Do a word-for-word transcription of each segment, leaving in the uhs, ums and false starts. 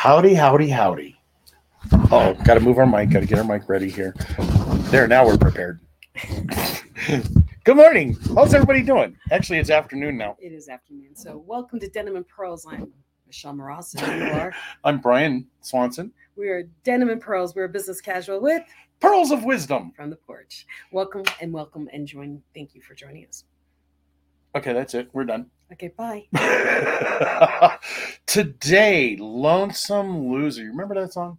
Howdy, howdy, howdy. Oh, got to move our mic. Got to get our mic ready here. There, now we're prepared. Good morning. How's everybody doing? Actually, it's afternoon now. It is afternoon. So, welcome to Denim and Pearls. I'm Michelle Moras, and you are. I'm Brian Swanson. We are Denim and Pearls. We're business casual with Pearls of Wisdom from the porch. Welcome and welcome and join. Thank you for joining us. Okay, that's it. We're done. Okay, bye. Today, Lonesome Loser. You remember that song?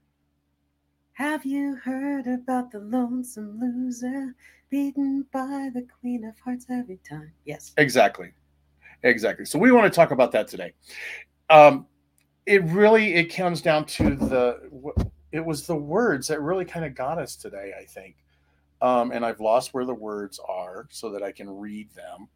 Have you heard about the lonesome loser beaten by the queen of hearts every time? Yes. Exactly. Exactly. So we want to talk about that today. Um, it really, it comes down to the, it was the words that really kind of got us today, I think. Um, and I've lost where the words are so that I can read them.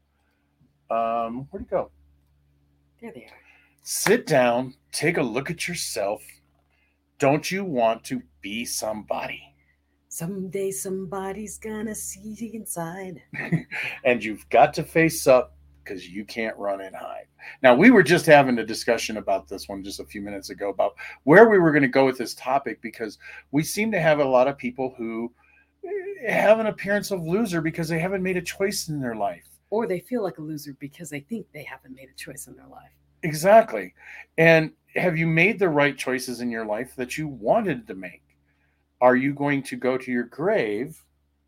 Um, where'd it go? There they are. Sit down, take a look at yourself. Don't you want to be somebody? Someday somebody's gonna see you inside. And you've got to face up because you can't run and hide. Now, we were just having a discussion about this one just a few minutes ago about where we were going to go with this topic, because we seem to have a lot of people who have an appearance of loser because they haven't made a choice in their life. Or they feel like a loser because they think they haven't made a choice in their life. Exactly. And have you made the right choices in your life that you wanted to make? Are you going to go to your grave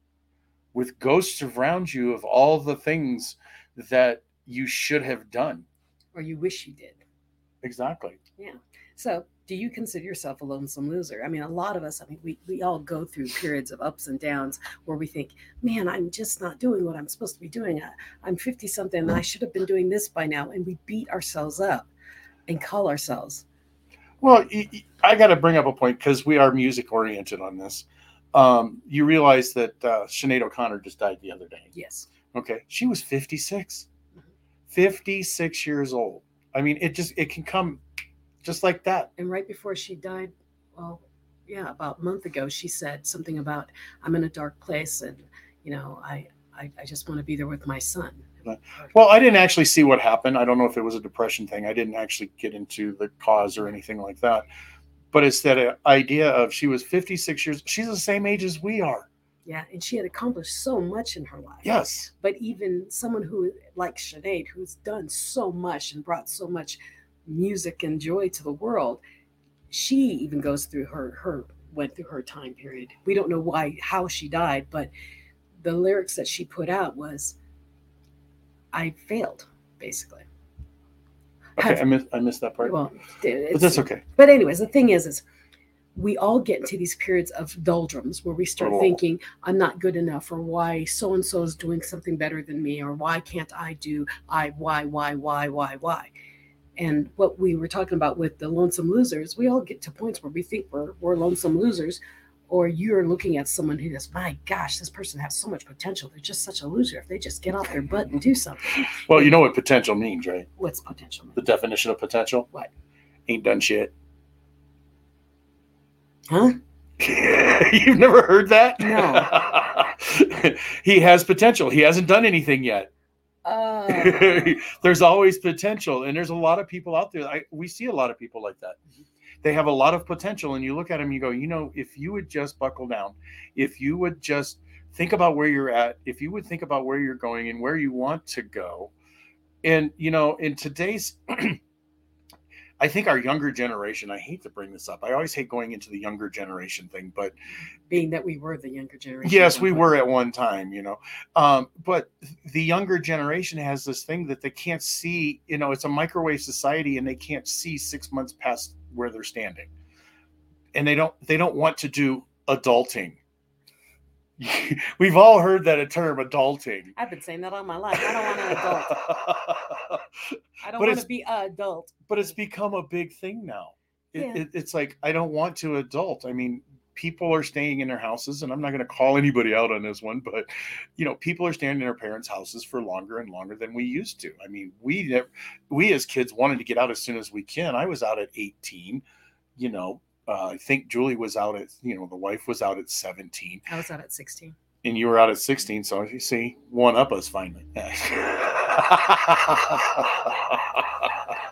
with ghosts around you of all the things that you should have done? Or you wish you did. Exactly. Yeah. So do you consider yourself a lonesome loser? I mean, a lot of us, I mean, we, we all go through periods of ups and downs where we think, man, I'm just not doing what I'm supposed to be doing. I, I'm fifty something and I should have been doing this by now. And we beat ourselves up and call ourselves. Well, I got to bring up a point because we are music oriented on this. Um, you realize that uh, Sinead O'Connor just died the other day. Yes. Okay. She was fifty-six. Mm-hmm. fifty-six years old. I mean, it just, it can come just like that. And right before she died, well, yeah, about a month ago, she said something about, I'm in a dark place and, you know, I, I, I just want to be there with my son. Well, I didn't actually see what happened. I don't know if it was a depression thing. I didn't actually get into the cause or anything like that. But it's that idea of she was fifty-six years. She's the same age as we are. Yeah, and she had accomplished so much in her life. Yes. But even someone who, like Sinead, who's done so much and brought so much music and joy to the world, she even goes through her, her went through her time period. We don't know why, how she died, but the lyrics that she put out was, I failed, basically. Okay, Have, I missed I missed that part. Well, but that's okay. But anyways, the thing is, is we all get into these periods of doldrums where we start oh. thinking, I'm not good enough, or why so and so is doing something better than me, or why can't I do I why why why why why. And what we were talking about with the lonesome losers, we all get to points where we think we're we're lonesome losers. Or you're looking at someone who goes, my gosh, this person has so much potential. They're just such a loser. If they just get off their butt and do something. Well, and you know what potential means, right? What's potential mean? The definition of potential? What? Ain't done shit. Huh? You've never heard that? No. He has potential. He hasn't done anything yet. Uh... There's always potential. And there's a lot of people out there. I, we see a lot of people like that. They have a lot of potential, and you look at them, you go, you know, if you would just buckle down, if you would just think about where you're at, if you would think about where you're going and where you want to go. And, you know, in today's, I think our younger generation, I hate to bring this up. I always hate going into the younger generation thing, but being that we were the younger generation. Yes, we were at one time, you know, um, but the younger generation has this thing that they can't see, you know, it's a microwave society and they can't see six months past where they're standing, and they don't they don't want to do adulting. We've all heard that term, adulting. I've been saying that all my life. I don't want to adult. I don't want to be an adult. But it's become a big thing now. It, yeah. it, it's like, I don't want to adult. I mean, people are staying in their houses, and I'm not going to call anybody out on this one, but, you know, people are staying in their parents' houses for longer and longer than we used to. I mean, we we as kids wanted to get out as soon as we can. I was out at eighteen, you know, uh, I think Julie was out at, you know, the wife was out at seventeen. I was out at sixteen. And you were out at sixteen, so you see, one up us finally.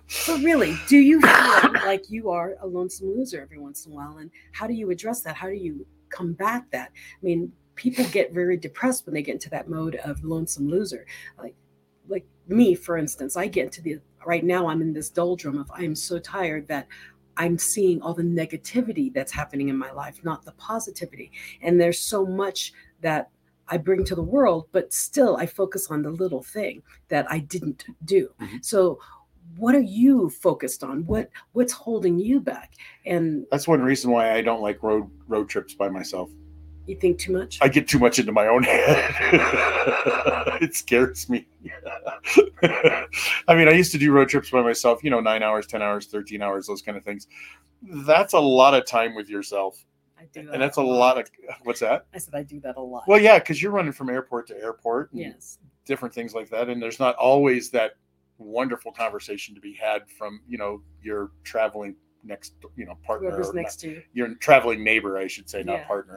So really, do you feel like you are a lonesome loser every once in a while? And how do you address that? How do you combat that? I mean, people get very depressed when they get into that mode of lonesome loser. Like like me, for instance, I get into the right now I'm in this doldrum of I'm so tired that I'm seeing all the negativity that's happening in my life, not the positivity. And there's so much that I bring to the world, but still I focus on the little thing that I didn't do. Mhm. So what are you focused on? What what's holding you back? And That's one reason why I don't like road road trips by myself. you think too much? I get too much into my own head. It scares me. I mean, I used to do road trips by myself, you know, nine hours, ten hours, thirteen hours, those kind of things. That's a lot of time with yourself. I do that. And that's a lot of, what's that? I said I do that a lot. Well, yeah, because you're running from airport to airport and yes. different things like that. And there's not always that wonderful conversation to be had from, you know, your traveling next, you know, partner. Whoever's or next not, to you. Your traveling neighbor, I should say, not Yeah. partner.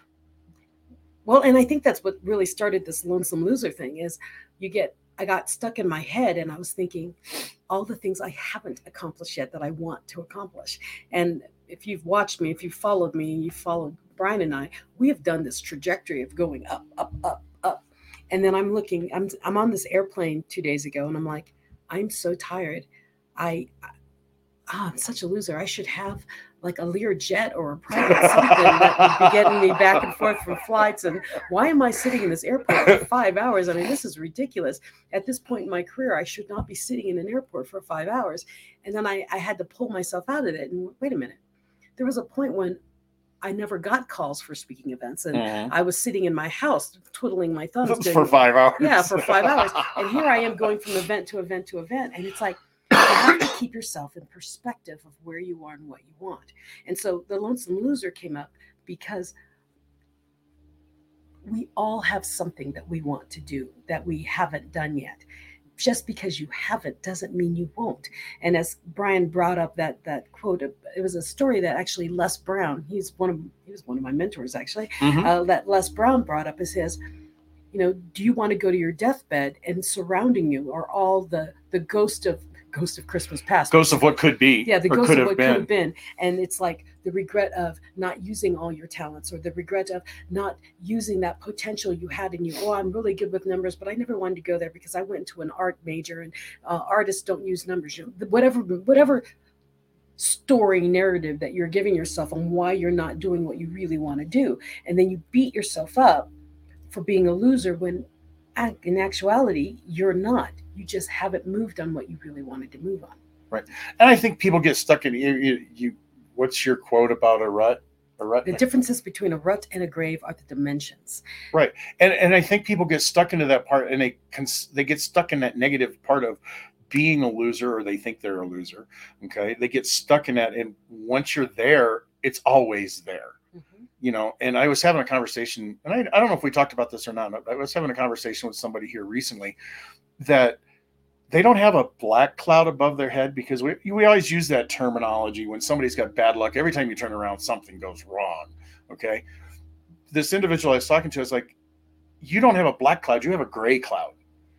Well, and I think that's what really started this lonesome loser thing is you get, I got stuck in my head and I was thinking all the things I haven't accomplished yet that I want to accomplish. And if you've watched me, if you've followed me and you've followed Brian and I, we have done this trajectory of going up, up, up, up. And then I'm looking, I'm, I'm on this airplane two days ago and I'm like, I'm so tired. I, I oh, I'm such a loser. I should have like a Lear jet or a private something that would be getting me back and forth for flights. And why am I sitting in this airport for five hours? I mean, this is ridiculous. At this point in my career, I should not be sitting in an airport for five hours. And then I, I had to pull myself out of it. And wait a minute. There was a point when I never got calls for speaking events. And Mhm. I was sitting in my house twiddling my thumbs. For doing- five hours. Yeah, for five hours. And here I am going from event to event to event. And it's like, you have to keep yourself in perspective of where you are and what you want. And so the lonesome loser came up because we all have something that we want to do that we haven't done yet. Just because you haven't doesn't mean you won't. And as Brian brought up that that quote, it was a story that actually Les Brown, he's one of he was one of my mentors actually, Mhm. uh, that Les Brown brought up is his, you know, do you want to go to your deathbed and surrounding you are all the the ghost of ghost of Christmas past. Ghost of what could be. Yeah, the or ghost could of have what been. could have been. And it's like the regret of not using all your talents or the regret of not using that potential you had in you. Oh, I'm really good with numbers, but I never wanted to go there because I went into an art major and uh, artists don't use numbers. You know, whatever, whatever story narrative that you're giving yourself on why you're not doing what you really want to do. And then you beat yourself up for being a loser when in actuality, you're not. You just haven't moved on what you really wanted to move on. Right. And I think people get stuck in you, you, you what's your quote about a rut? A rut? The differences between a rut and a grave are the dimensions. Right. And and I think people get stuck into that part and they cons- they get stuck in that negative part of being a loser or they think they're a loser. Okay. They get stuck in that. And once you're there, it's always there. Mm-hmm. You know, and I was having a conversation, and I, I don't know if we talked about this or not, but I was having a conversation with somebody here recently that they don't have a black cloud above their head because we we always use that terminology when somebody's got bad luck. Every time you turn around, something goes wrong. Okay. This individual I was talking to is like, you don't have a black cloud, you have a gray cloud.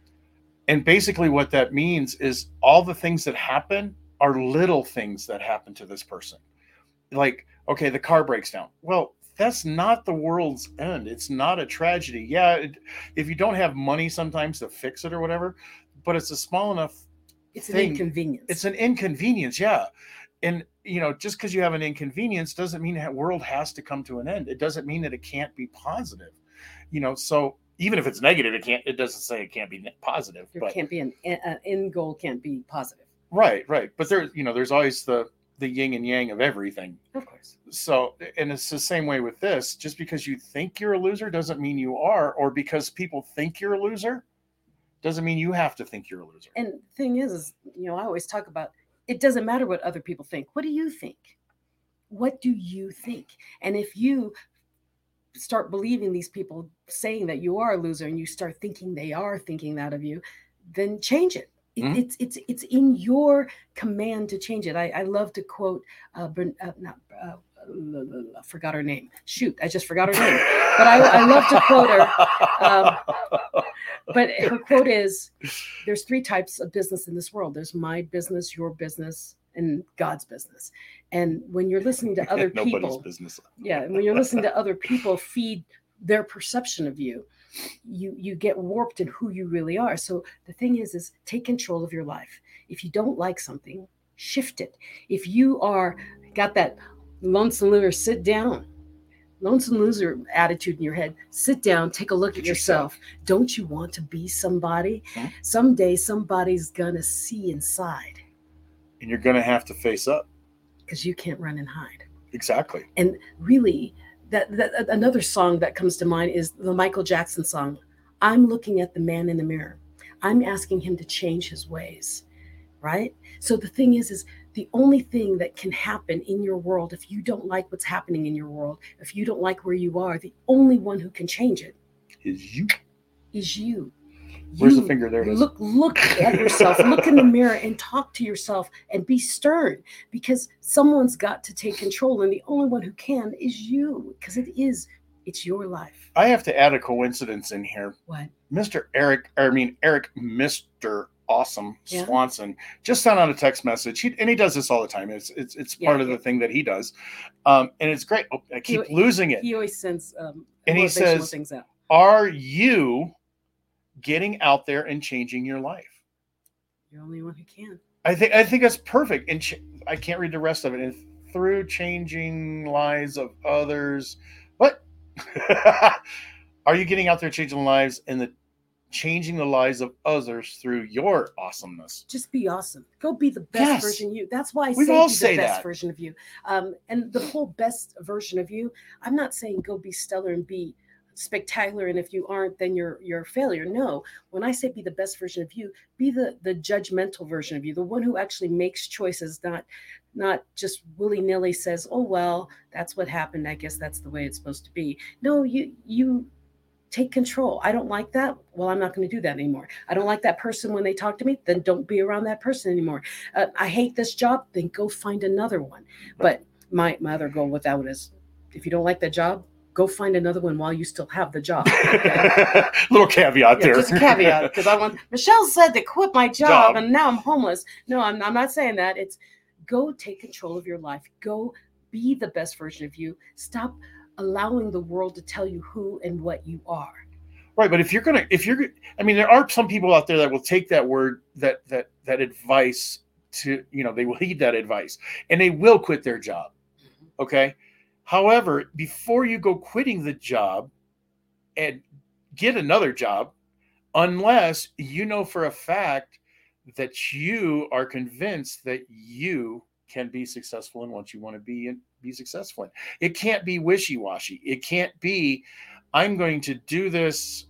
And basically what that means is all the things that happen are little things that happen to this person. Like, okay, the car breaks down. Well, that's not the world's end. It's not a tragedy. Yeah, it, if you don't have money sometimes to fix it or whatever, but it's a small enough It's thing. an inconvenience. It's an inconvenience, yeah. And, you know, just because you have an inconvenience doesn't mean that world has to come to an end. It doesn't mean that it can't be positive. You know, so even if it's negative, it can't, it doesn't say it can't be positive. There but, can't be an, an end goal can't be positive. Right, right. But there, you know, there's always the, the yin and yang of everything. Of course. So, and it's the same way with this. Just because you think you're a loser doesn't mean you are, or because people think you're a loser doesn't mean you have to think you're a loser. And the thing is, is, you know, I always talk about it doesn't matter what other people think. What do you think? What do you think? And if you start believing these people saying that you are a loser and you start thinking they are thinking that of you, then change it. It, mm-hmm. It's it's it's in your command to change it. I, I love to quote uh, uh, not, uh, I forgot her name. Shoot, I just forgot her name. But I, I love to quote her. Um, but her quote is, there's three types of business in this world. There's my business, your business, and God's business. And when you're listening to other Nobody's people, business. yeah, when you're listening to other people feed their perception of you, you you get warped in who you really are. So the thing is, is take control of your life. If you don't like something, shift it. If you are got that lonesome loser, sit down. Lonesome loser attitude in your head, sit down, take a look at yourself. Don't you want to be somebody? Hmm? Someday somebody's gonna see inside. And you're going to have to face up. Because you can't run and hide. Exactly. And really, that, that another song that comes to mind is the Michael Jackson song. I'm looking at the man in the mirror. I'm asking him to change his ways, right? So the thing is, is the only thing that can happen in your world, if you don't like what's happening in your world, if you don't like where you are, the only one who can change it Is you. is you. Where's You the finger? There it is. Look, look at yourself, look in the mirror and talk to yourself and be stern, because someone's got to take control, and the only one who can is you, because it is, it's your life. I have to add a coincidence in here. What? Mister Eric, I mean, Eric, Mister Awesome Yeah. Swanson just sent out a text message. He, and he does this all the time. It's it's it's Yeah, part of yeah. the thing that he does. Um, and it's great. Oh, I keep He- losing it. He always sends um, And he motivational says- things out. Are you getting out there and changing your life? You're the only one who can. I think I think that's perfect. And ch- I can't read the rest of it. And through changing lives of others, what? Are you getting out there changing lives and the changing the lives of others through your awesomeness? Just be awesome. Go be the best Yes. version of you. That's why I We say all be say the best that. version of you. Um, and the whole best version of you, I'm not saying go be stellar and be spectacular, and if you aren't, then you're you're a failure. No, when I say be the best version of you, be the the judgmental version of you, the one who actually makes choices, not not just willy-nilly says, oh well, that's what happened, I guess that's the way it's supposed to be. No, you you take control. I don't like that. Well, I'm not going to do that anymore. I don't like that person when they talk to me. Then don't be around that person anymore. Uh, I hate this job. Then go find another one. But my, my other goal with that is, if you don't like that job, go find another one while you still have the job. Okay? Little caveat Yeah, there. just a caveat, because I want Michelle said to quit my job, Job. and now I'm homeless. No, I'm, I'm not saying that. It's go take control of your life. Go be the best version of you. Stop allowing the world to tell you who and what you are. Right, but if you're gonna, if you're, I mean, there are some people out there that will take that word, that that that advice to, you know, they will heed that advice and they will quit their job. Okay. However, before you go quitting the job and get another job, unless you know for a fact that you are convinced that you can be successful in what you want to be and be successful in. It can't be wishy-washy. It can't be, I'm going to do this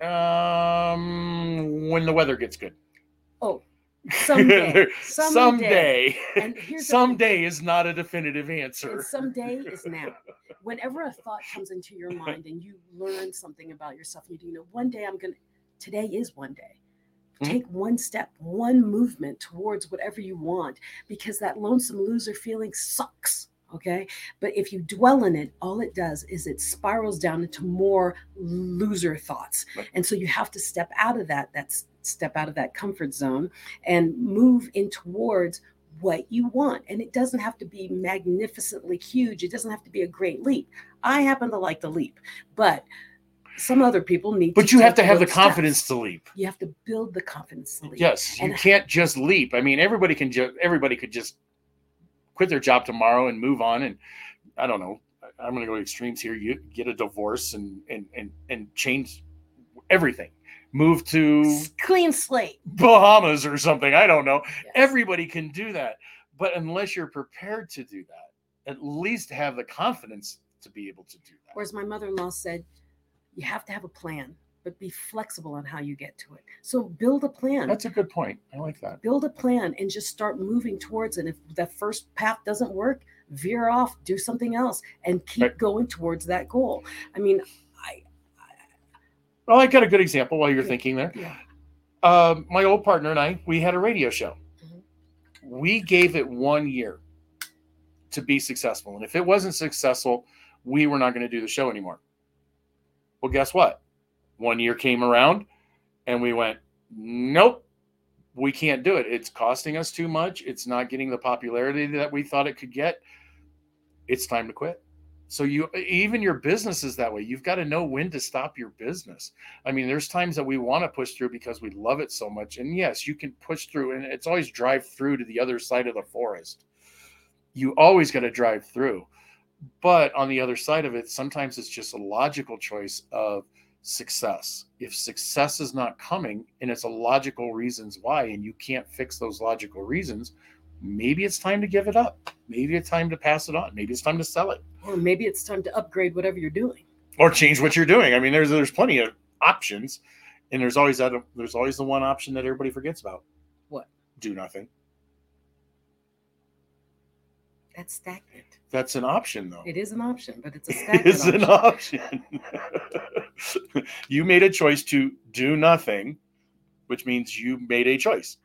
um, when the weather gets good. Oh, someday. Someday. Someday. And here's the thing. Someday is not a definitive answer. And someday is now. Whenever a thought comes into your mind and you learn something about yourself, and you do, you know, one day I'm going to, today is one day. Mhm. Take one step, one movement towards whatever you want, because that lonesome loser feeling sucks. Okay. But if you dwell in it, all it does is it spirals down into more loser thoughts. Right. And so you have to step out of that, that's step out of that comfort zone and move in towards what you want. And it doesn't have to be magnificently huge. It doesn't have to be a great leap. I happen to like the leap, but some other people need But to you have take to have the those confidence steps. to leap. You have to build the confidence to leap. Yes, you And- can't just leap. I mean, everybody can just everybody could just quit their job tomorrow and move on. And I don't know. I'm going to go extremes here. You get a divorce and and and and change everything. Move to Clean slate. Bahamas or something. I don't know. Yes. Everybody can do that, but unless you're prepared to do that, at least have the confidence to be able to do that. Or as my mother-in-law said, you have to have a plan, but be flexible on how you get to it. So build a plan. That's a good point. I like that. Build a plan and just start moving towards it. If the first path doesn't work, veer off, do something else, and keep Right. going towards that goal. I mean, I, Well, I got a good example while you're Yeah. thinking there. yeah, Um, my old partner and I, we had a radio show. Mhm. We gave it one year to be successful. And if it wasn't successful, we were not going to do the show anymore. Well, guess what? One year came around and we went, nope, we can't do it. It's costing us too much. It's not getting the popularity that we thought it could get. It's time to quit. So you, even your business is that way. You've got to know when to stop your business. I mean, there's times that we want to push through because we love it so much. And yes, you can push through, and it's always drive through to the other side of the forest. You always got to drive through. But on the other side of it, sometimes it's just a logical choice of success. If success is not coming and it's a logical reasons why, and you can't fix those logical reasons, maybe it's time to give it up. Maybe it's time to pass it on. Maybe it's time to sell it. Or maybe it's time to upgrade whatever you're doing. Or change what you're doing. I mean, there's there's plenty of options, and there's always that there's always the one option that everybody forgets about. What? Do nothing. That's stagnant. That's an option, though. It is an option, but it's a stagnant It's an option. You made a choice to do nothing, which means you made a choice.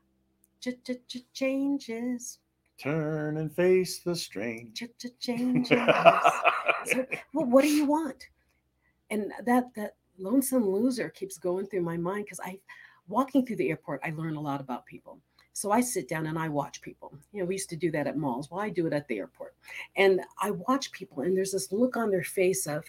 Changes. Turn and face the strange. Changes. So, well, what do you want? And that that lonesome loser keeps going through my mind because I, walking through the airport, I learn a lot about people. So I sit down and I watch people. You know, we used to do that at malls. Well, I do it at the airport. And I watch people, and there's this look on their face of,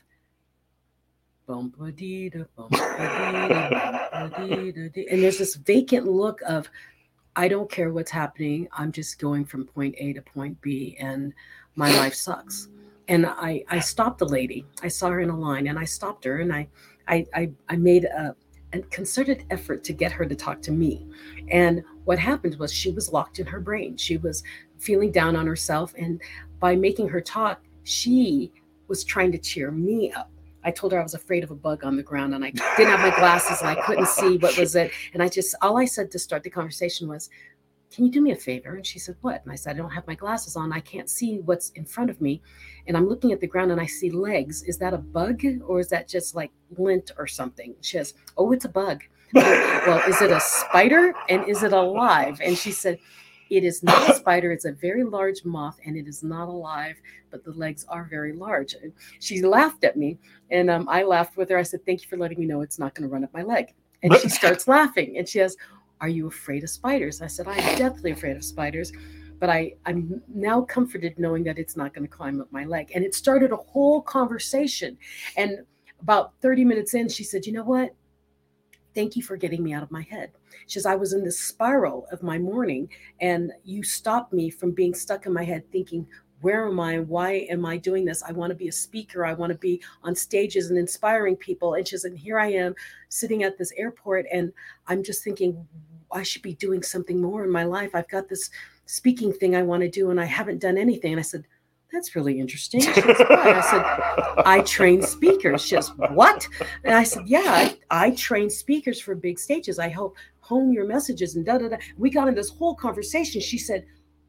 bum-ba-dee-da, bum-ba-dee-da, bum-ba-dee-da-dee. And there's this vacant look of, I don't care what's happening. I'm just going from point A to point B, and my life sucks. And I, I stopped the lady. I saw her in a line, and I stopped her, and I, I, I, I made a, a concerted effort to get her to talk to me. And what happened was she was locked in her brain. She was feeling down on herself, and by making her talk, she was trying to cheer me up. I told her I was afraid of a bug on the ground, and I didn't have my glasses, and I couldn't see what was it. And I just, all I said to start the conversation was, can you do me a favor? And she said, what? And I said, I don't have my glasses on. I can't see what's in front of me. And I'm looking at the ground and I see legs. Is that a bug, or is that just like lint or something? She says, oh, it's a bug. Well, is it a spider, and is it alive? And she said, it is not a spider. It's a very large moth, and it is not alive, but the legs are very large. And she laughed at me, and um, I laughed with her. I said, thank you for letting me know it's not going to run up my leg. And she starts laughing, and she says, are you afraid of spiders? I said, I'm definitely afraid of spiders, but I, I'm now comforted knowing that it's not going to climb up my leg. And it started a whole conversation. And about thirty minutes in, she said, you know what? Thank you for getting me out of my head. She says, I was in this spiral of my morning, and you stopped me from being stuck in my head thinking, where am I? Why am I doing this? I want to be a speaker. I want to be on stages and inspiring people. And she says, and here I am sitting at this airport, and I'm just thinking, I should be doing something more in my life. I've got this speaking thing I want to do, and I haven't done anything. And I said, that's really interesting. She says, why? I said, I train speakers. She says, what? And I said, yeah, I, I train speakers for big stages. I help hone your messages and da da da. We got in this whole conversation. She said,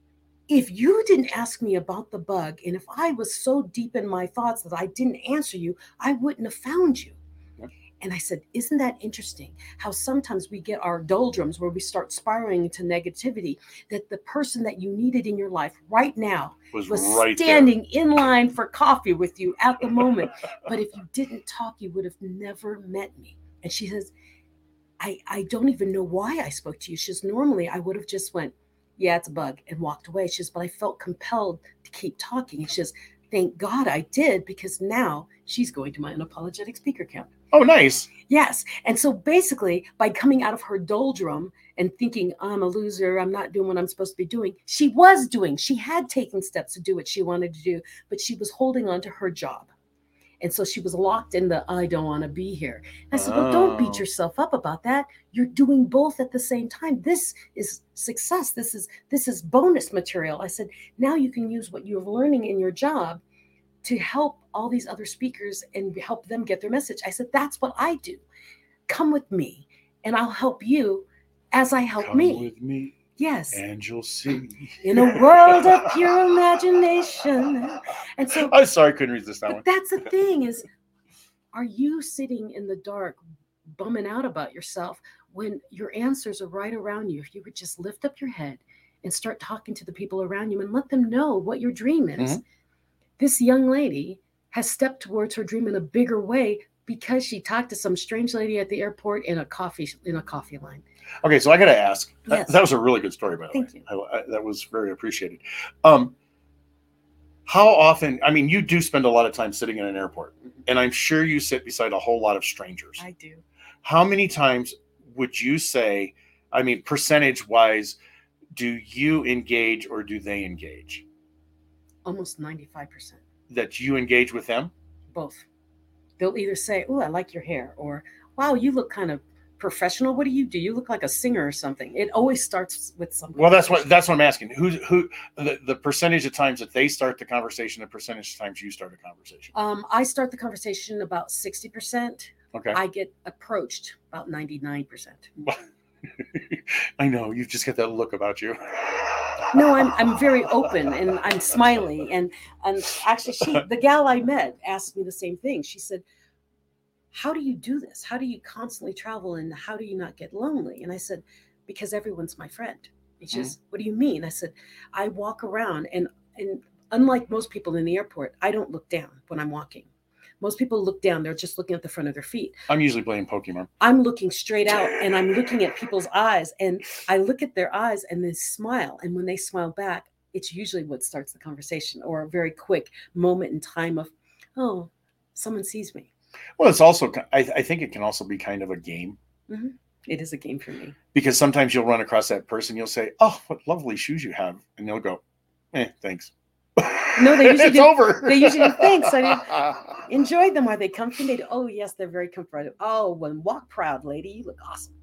if you didn't ask me about the bug, and if I was so deep in my thoughts that I didn't answer you, I wouldn't have found you. And I said, isn't that interesting how sometimes we get our doldrums where we start spiraling into negativity, that the person that you needed in your life right now was, was right standing there in line for coffee with you at the moment. But if you didn't talk, you would have never met me. And she says, I, I don't even know why I spoke to you. She says, normally I would have just went, yeah, it's a bug, and walked away. She says, but I felt compelled to keep talking. And she says, thank God I did, because now she's going to my unapologetic speaker camp. Oh, nice. Yes. And so basically, by coming out of her doldrum and thinking, I'm a loser, I'm not doing what I'm supposed to be doing, she was doing, she had taken steps to do what she wanted to do, but she was holding on to her job. And so she was locked in the, I don't want to be here. And I said, well, don't beat yourself up about that. You're doing both at the same time. This is success. This is, this is bonus material. I said, now you can use what you're learning in your job to help all these other speakers and help them get their message. I said, that's what I do. Come with me, and I'll help you as I help Come me. with me. Yes. And you'll see. In a world of pure imagination. And so I'm sorry, I couldn't resist that one. That's the thing is, are you sitting in the dark bumming out about yourself when your answers are right around you? If you would just lift up your head and start talking to the people around you and let them know what your dream is. Mhm. This young lady has stepped towards her dream in a bigger way because she talked to some strange lady at the airport in a coffee in a coffee line. Okay, so I got to ask. That, Yes. that was a really good story, by the Thank way. you. I, I, that was very appreciated. Um, how often? I mean, you do spend a lot of time sitting in an airport, and I'm sure you sit beside a whole lot of strangers. I do. How many times would you say? I mean, percentage-wise, do you engage or do they engage? Almost ninety-five percent. That you engage with them? Both. They'll either say, "Oh, I like your hair," or "Wow, you look kind of professional. What do you do? You look like a singer or something." It always starts with something. Well, that's what that's what I'm asking. Who who the, the percentage of times that they start the conversation, the percentage of times you start a conversation? Um, I start the conversation about sixty percent. Okay. I get approached about ninety-nine percent. I know you've just got that look about you. No, I'm I'm very open and I'm smiling, and and actually she the gal I met asked me the same thing. She said, "How do you do this? How do you constantly travel and how do you not get lonely?" And I said, "Because everyone's my friend." And she says, "What do you mean?" I said, "I walk around and and unlike most people in the airport, I don't look down when I'm walking. Most people look down, they're just looking at the front of their feet. I'm usually playing Pokemon. I'm looking straight out and I'm looking at people's eyes, and I look at their eyes and they smile. And when they smile back, it's usually what starts the conversation, or a very quick moment in time of, oh, someone sees me." Well, it's also, I, I think it can also be kind of a game. Mm-hmm. It is a game for me. Because sometimes you'll run across that person, you'll say, "Oh, what lovely shoes you have." And they'll go, "Eh, thanks." No, they usually it's do, over. They usually do, "Thanks. I mean, enjoy them. Are they comfy?" They do, "Oh, yes, they're very comfortable." "Oh, well, walk proud, lady. You look awesome."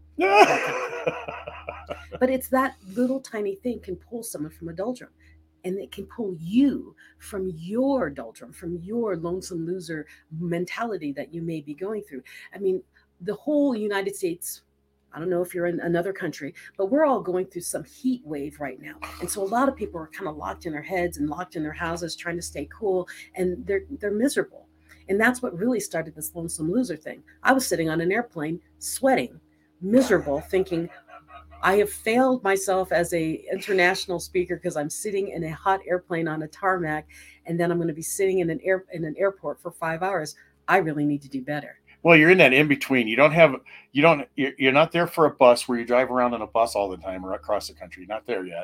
But it's that little tiny thing can pull someone from a doldrum. And it can pull you from your doldrum, from your lonesome loser mentality that you may be going through. I mean, the whole United States, I don't know if you're in another country, but we're all going through some heat wave right now. And so a lot of people are kind of locked in their heads and locked in their houses trying to stay cool, and they're they're miserable. And that's what really started this lonesome loser thing. I was sitting on an airplane sweating, miserable, thinking, I have failed myself as a international speaker because I'm sitting in a hot airplane on a tarmac, and then I'm going to be sitting in an air in an airport for five hours. I really need to do better. Well, you're in that in between. You don't have, you don't, you're, you're not there for a bus where you drive around in a bus all the time or across the country. Not there yet,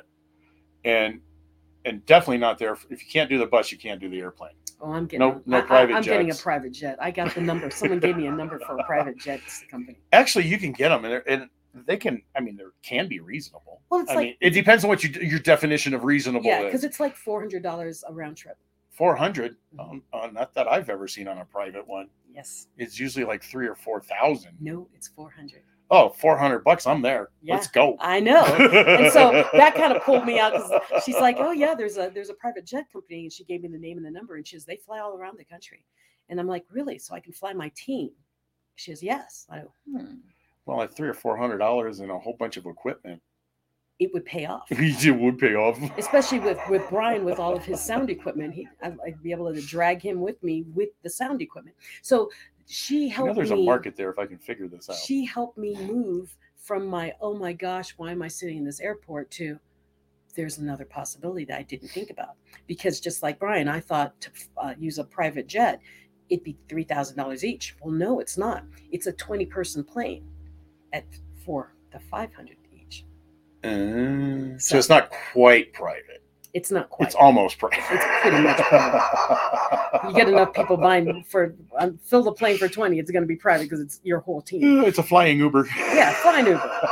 and and definitely not there. If you can't do the bus, you can't do the airplane. Oh, I'm getting no, no I, private I, I'm jets. getting a private jet. I got the number. Someone gave me a number for a private jet company. Actually, you can get them, and, and they can. I mean, they can be reasonable. Well, it's I like mean, it depends on what you your definition of reasonable yeah, is. because it's like four hundred dollars a round trip. Four hundred, um, uh, not that I've ever seen on a private one. Yes, it's usually like three or four thousand. No, it's four hundred. Oh, four hundred bucks. I'm there. Yeah, let's go. I know. And so that kind of pulled me out because she's like, "Oh yeah, there's a there's a private jet company," and she gave me the name and the number, and she says they fly all around the country, and I'm like, "Really? So I can fly my team?" She says, "Yes." I go, hmm. Well, at three or four hundred dollars and a whole bunch of equipment, it would pay off. It would pay off, especially with with Brian with all of his sound equipment. He, I'd, I'd be able to drag him with me with the sound equipment. So she helped you know, there's me. a market there if I can figure this out. She helped me move from my, oh my gosh, why am I sitting in this airport, to there's another possibility that I didn't think about. Because just like Brian, I thought to uh, use a private jet, it'd be three thousand dollars each. Well, no, it's not. It's a twenty person plane at four to five hundred each. Uh, so, so it's not quite private. It's not quite. It's almost private. It's pretty much private. You get enough people buying for um, fill the plane for twenty, it's going to be private because it's your whole team. It's a flying Uber. Yeah, flying Uber.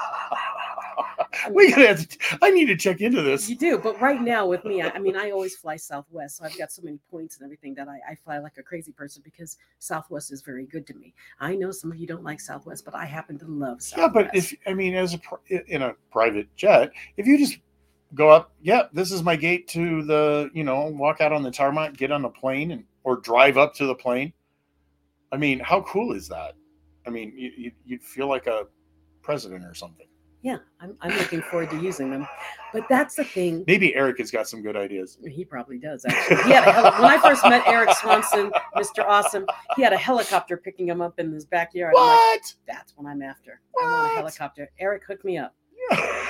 We gotta have to, I need to check into this. You do, but right now with me, I, I mean, I always fly Southwest, so I've got so many points and everything that I, I fly like a crazy person because Southwest is very good to me. I know some of you don't like Southwest, but I happen to love Southwest. Yeah, but if I mean, as a in a private jet, if you just go up, yeah, this is my gate to the, you know, walk out on the tarmac, get on the plane, and or drive up to the plane. I mean, how cool is that? I mean, you, you you'd feel like a president or something. Yeah, I'm, I'm looking forward to using them. But that's the thing. Maybe Eric has got some good ideas. He probably does, actually. He had a heli- when I first met Eric Swanson, Mister Awesome, he had a helicopter picking him up in his backyard. What? Like, that's what I'm after. What? I want a helicopter. Eric, hook me up.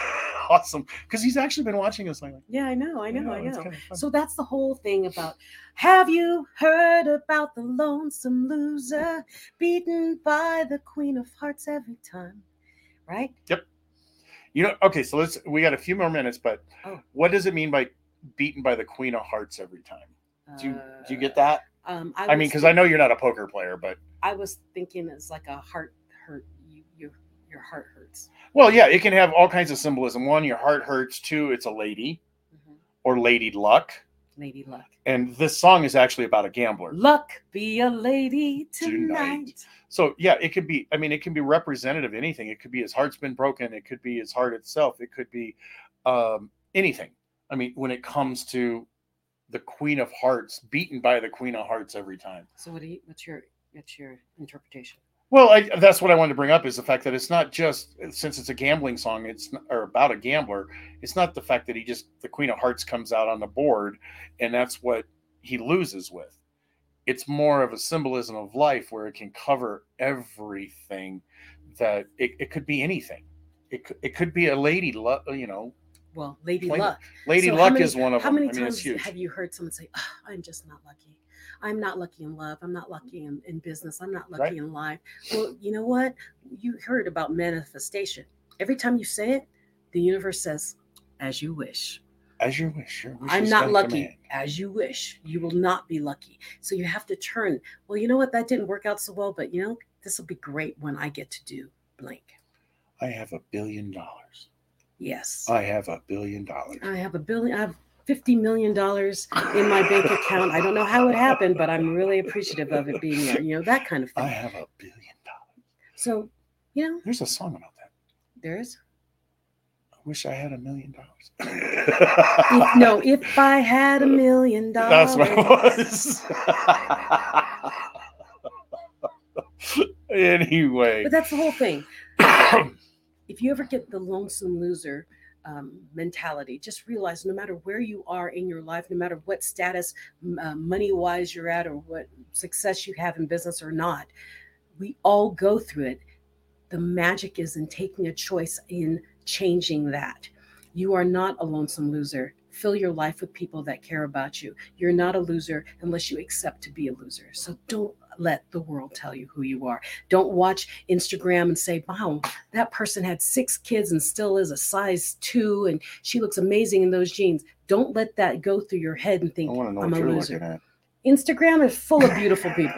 awesome because he's actually been watching us lately. Yeah, I know, I know, I it's know. kinda fun. So that's the whole thing about, have you heard about the lonesome loser beaten by the Queen of Hearts every time? Right? Yep. You know, okay, so let's, we got a few more minutes, but Oh. what does it mean by beaten by the Queen of Hearts every time? Do you, Uh, do you get that? Um, I, I mean, was because I know you're not a poker player, but I was thinking it's like a heart hurt. You, you, your heart hurts. well, yeah, it can have all kinds of symbolism. One, your heart hurts. Two, it's a lady Mhm. or lady luck. Lady luck. And this song is actually about a gambler. Luck be a lady tonight. Tonight. So yeah, it could be, I mean, it can be representative of anything. It could be his heart's been broken. It could be his heart itself. It could be um, anything. I mean, when it comes to the Queen of Hearts, beaten by the Queen of Hearts every time. So what do you, what's your, what's your interpretation? Well, I, that's what I wanted to bring up is the fact that it's not just, since it's a gambling song, it's not, or about a gambler. It's not the fact that he just, the Queen of Hearts comes out on the board and that's what he loses with. It's more of a symbolism of life where it can cover everything. That it, it could be anything. It could, it could be a lady, you know. Well, Lady Plain, Luck. Lady so Luck many, is one of how them. How many I mean, times it's huge. have you heard someone say, oh, I'm just not lucky. I'm not lucky in love. I'm not lucky in, in business. I'm not lucky Right. in life. Well, you know what? You heard about manifestation. Every time you say it, the universe says, as you wish. As you wish. Your wish I'm is not done lucky. command. As you wish. You will not be lucky. So you have to turn. Well, you know what? That didn't work out so well, but you know, this will be great when I get to do blank. I have a billion dollars. Yes. I have a billion dollars. I have a billion. I have fifty million dollars in my bank account. I don't know how it happened, but I'm really appreciative of it being there. You know, that kind of thing. I have a billion dollars. So, you know, there's a song about that. There is. I wish I had a million dollars. If, no, if I had a million dollars. That's what it was. Anyway. But that's the whole thing. If you ever get the lonesome loser um, mentality, just realize no matter where you are in your life, no matter what status uh, money-wise you're at or what success you have in business or not, we all go through it. The magic is in taking a choice in changing that. You are not a lonesome loser. Fill your life with people that care about you. You're not a loser unless you accept to be a loser. So don't let the world tell you who you are. Don't watch Instagram and say, wow, that person had six kids and still is a size two and she looks amazing in those jeans. Don't let that go through your head and think, I want to know I'm what a you're loser. looking at. Instagram is full of beautiful people.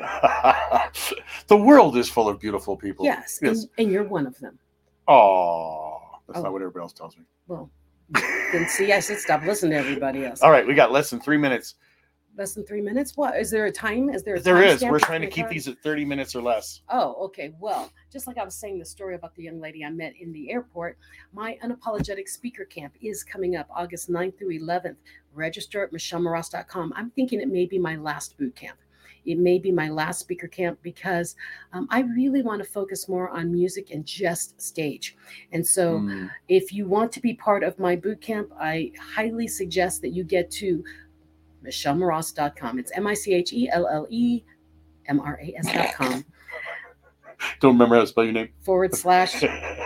The world is full of beautiful people. Yes, yes. And, and you're one of them. Oh, that's Oh. not what everybody else tells me. Well, then see, I said stop listening to everybody else. All right, we got less than three minutes. Less than three minutes? What? Is there a time? Is there a There time is. stamp We're that's trying to gonna keep cover- these at thirty minutes or less. Oh, okay. Well, just like I was saying the story about the young lady I met in the airport, my unapologetic speaker camp is coming up August ninth through eleventh. Register at michelle moras dot com. I'm thinking it may be my last boot camp. It may be my last speaker camp because um, I really want to focus more on music and just stage. And so Mm. if you want to be part of my boot camp, I highly suggest that you get to michelle moras dot com. It's M I C H E L L E M R A S dot com. Don't remember how to spell your name. Forward slash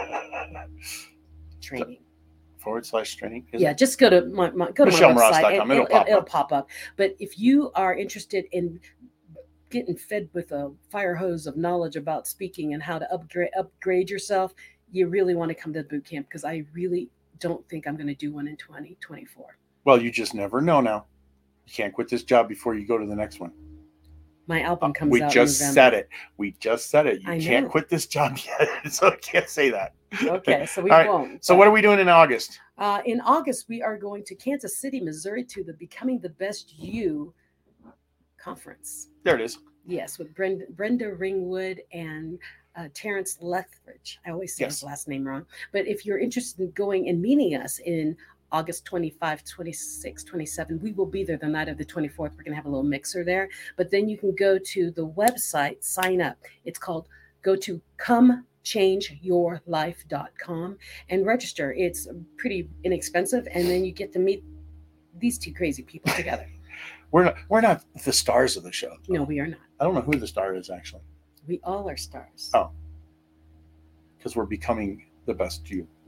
training. Forward slash training. Is Yeah, it? just go to my, my go to my michelle moras website. dot com. It, It'll it'll, pop it'll up. pop up. But if you are interested in getting fed with a fire hose of knowledge about speaking and how to upgrade upgrade yourself, you really want to come to the boot camp because I really don't think I'm going to do one in twenty twenty-four. Well, you just never know now. You can't quit this job before you go to the next one. My album comes We out just in November. said it. We just said it. You I can't know. quit this job yet. So I can't say that. Okay, so we All right. won't. So but- what are we doing in August? Uh, in August, we are going to Kansas City, Missouri, to the Becoming the Best You conference. There it is. Yes, with Brenda, Brenda Ringwood and uh, Terrence Lethbridge. I always say Yes. his last name wrong. But if you're interested in going and meeting us in August twenty-fifth, twenty-sixth, twenty-seventh, we will be there the night of the twenty-fourth. We're going to have a little mixer there. But then you can go to the website, sign up. It's called, go to come change your life dot com and register. It's pretty inexpensive. And then you get to meet these two crazy people together. We're not we're not the stars of the show. No, we are not. I don't know who the star is actually. We all are stars. Oh. Because we're becoming the best you.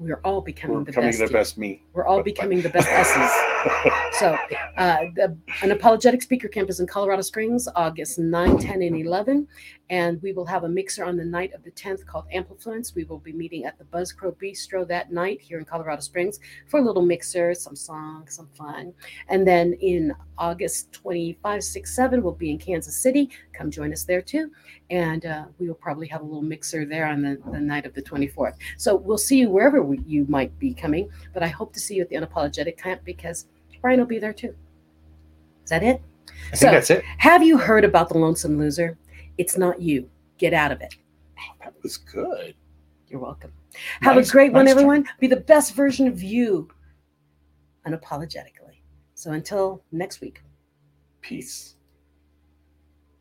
we're all becoming We're the becoming best. the you. best me. We're all becoming the best S's. So, uh, the, an apologetic speaker camp is in Colorado Springs, August ninth, ten, and eleven. And we will have a mixer on the night of the tenth called Amplifluence. We will be meeting at the Buzzcrow Bistro that night here in Colorado Springs for a little mixer, some songs, some fun. And then in August twenty-fifth, sixth, seventh, we'll be in Kansas City. Come join us there too. And uh, we will probably have a little mixer there on the, the night of the twenty-fourth. So we'll see you wherever we, you might be coming. But I hope to see you at the Unapologetic Camp because Brian will be there too. Is that it? I think So, that's it. have you heard about the Lonesome Loser? It's not you. Get out of it. That was good. You're welcome. Have Nice- a great one, nice everyone. Be the best version of you unapologetically. So until next week. Peace.